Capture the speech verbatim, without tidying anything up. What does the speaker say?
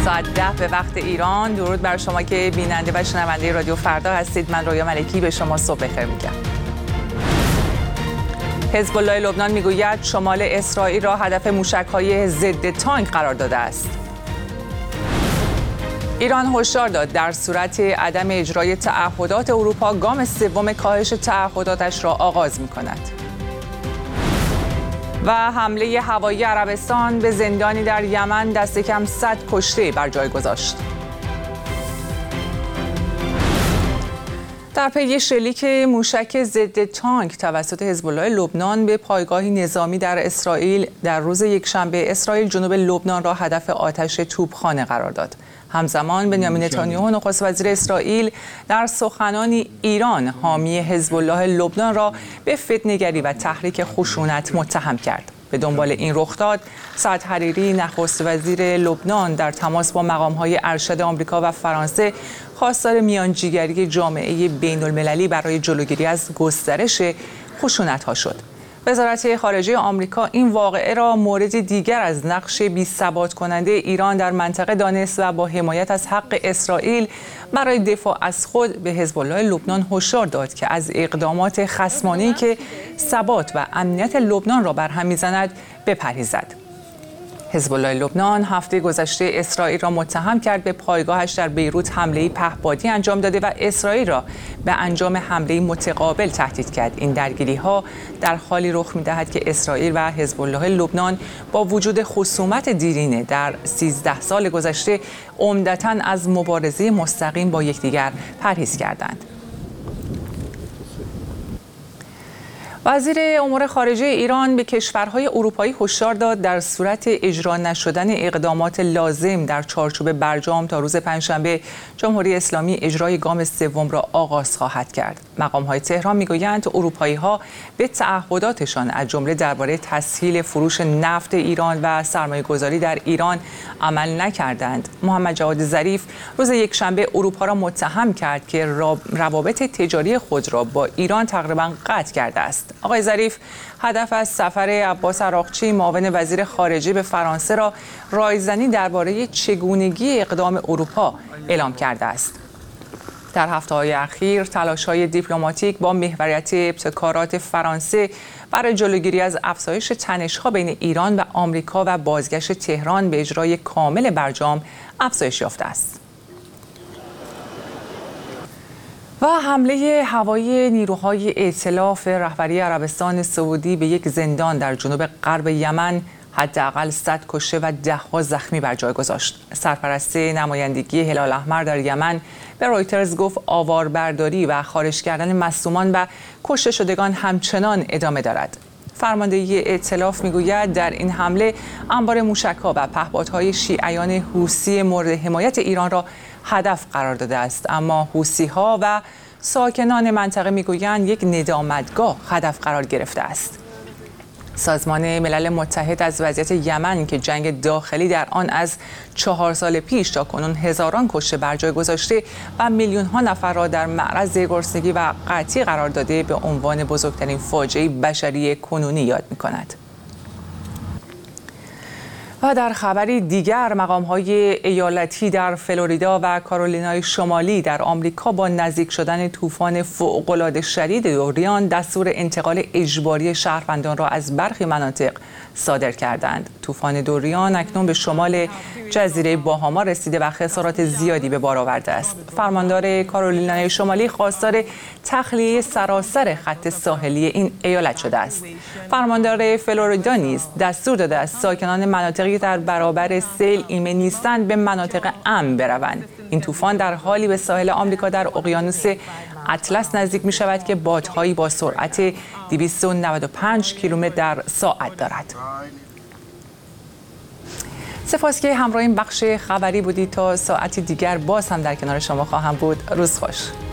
ساعت ده به وقت ایران. درود بر شما که بیننده و شنونده رادیو فردا هستید. من رویا ملکی به شما صبح بخیر میگم. حزب الله لبنان میگوید شمال اسرائیل را هدف موشک‌های ضد تانک قرار داده است. ایران هشدار داد در صورت عدم اجرای تعهدات اروپا گام سوم کاهش تعهداتش را آغاز می‌کند. و حمله هوایی عربستان به زندانی در یمن دست کم صد کشته بر جای گذاشت. در پی شلیک موشک ضد تانک توسط حزب الله لبنان به پایگاهی نظامی در اسرائیل در روز یکشنبه، اسرائیل جنوب لبنان را هدف آتش توپخانه قرار داد. همزمان بنیامین نتانیاهو نخست وزیر اسرائیل در سخنانی ایران حامی حزب الله لبنان را به فتنه‌گری و تحریک خشونت متهم کرد. به دنبال این رخداد، سعد حریری نخست وزیر لبنان در تماس با مقام‌های ارشد آمریکا و فرانسه خواستار میانجیگری جامعه بین‌المللی برای جلوگیری از گسترش خشونت‌ها شد. وزارت خارجه آمریکا این واقعه را مورد دیگر از نقش بی‌ثبات کننده ایران در منطقه دانست و با حمایت از حق اسرائیل برای دفاع از خود به حزب الله لبنان هشدار داد که از اقدامات خصمانه‌ای که ثبات و امنیت لبنان را برهم می‌زند بپرهیزد. حزب الله لبنان هفته گذشته اسرائیل را متهم کرد به پایگاهش در بیروت حمله‌ای پهپادی انجام داده و اسرائیل را به انجام حمله‌ای متقابل تهدید کرد. این درگیری‌ها در حالی رخ می‌دهد که اسرائیل و حزب الله لبنان با وجود خصومت دیرینه در سیزده سال گذشته عمدتاً از مبارزه مستقیم با یکدیگر پرهیز کردند. وزیر امور خارجه ایران به کشورهای اروپایی هشدار داد در صورت اجرا نشدن اقدامات لازم در چارچوب برجام تا روز پنجشنبه، جمهوری اسلامی اجرای گام سوم را آغاز خواهد کرد. مقام‌های تهران می‌گویند اروپایی‌ها به تعهداتشان از جمله درباره تسهیل فروش نفت ایران و سرمایه‌گذاری در ایران عمل نکردند. محمد جواد ظریف روز یکشنبه اروپا را متهم کرد که روابط تجاری خود را با ایران تقریباً قطع کرده است. آقای ظریف هدف از سفر عباس عراقچی معاون وزیر خارجه به فرانسه را رایزنی درباره چگونگی اقدام اروپا اعلام کرده است. در هفته‌های اخیر تلاش‌های دیپلماتیک با محوریت ابتکارات فرانسه برای جلوگیری از افزایش تنش‌ها بین ایران و آمریکا و بازگشت تهران به اجرای کامل برجام افزایش یافته است. و حمله هوایی نیروهای ائتلاف رهبری عربستان سعودی به یک زندان در جنوب غرب یمن حداقل صد کشته و ده‌ها زخمی بر جای گذاشت. سرپرست نمایندگی هلال احمر در یمن به رویترز گفت آواربرداری و خارج کردن مصدومان و کشته شدگان همچنان ادامه دارد. فرماندهی ائتلاف میگوید در این حمله انبار موشک‌ها و پهپادهای شیعیان حوثی مورد حمایت ایران را هدف قرار داده است، اما حوثی‌ها و ساکنان منطقه میگویند یک ندامتگاه هدف قرار گرفته است. سازمان ملل متحد از وضعیت یمن که جنگ داخلی در آن از چهار سال پیش تا کنون هزاران کشته بر جای گذاشته و میلیون‌ها نفر را در معرض گرسنگی و قحطی قرار داده به عنوان بزرگترین فاجعه بشری کنونی یاد می‌کند. و در خبری دیگر، مقام‌های ایالتی در فلوریدا و کارولینای شمالی در آمریکا با نزدیک شدن طوفان فوق‌العاده شدید دوریان دستور انتقال اجباری شهروندان را از برخی مناطق صادر کردند. طوفان دوریان اکنون به شمال جزیره باهاما رسیده و خسارات زیادی به بار آورده است. فرماندار کارولینای شمالی خواستار تخلیه سراسر خط ساحلی این ایالت شده است. فرماندار فلوریدا نیز دستور داده است ساکنان مناطقی در برابر سیل ایمن نیستند به مناطق امن بروند. این طوفان در حالی به ساحل آمریکا در اقیانوس اطلس نزدیک می شود که بادهایی با سرعت دویست و نود و پنج کیلومتر در ساعت دارد. سپاس که همراه این بخش خبری بودید. تا ساعتی دیگر باز هم در کنار شما خواهم بود. روز خوش.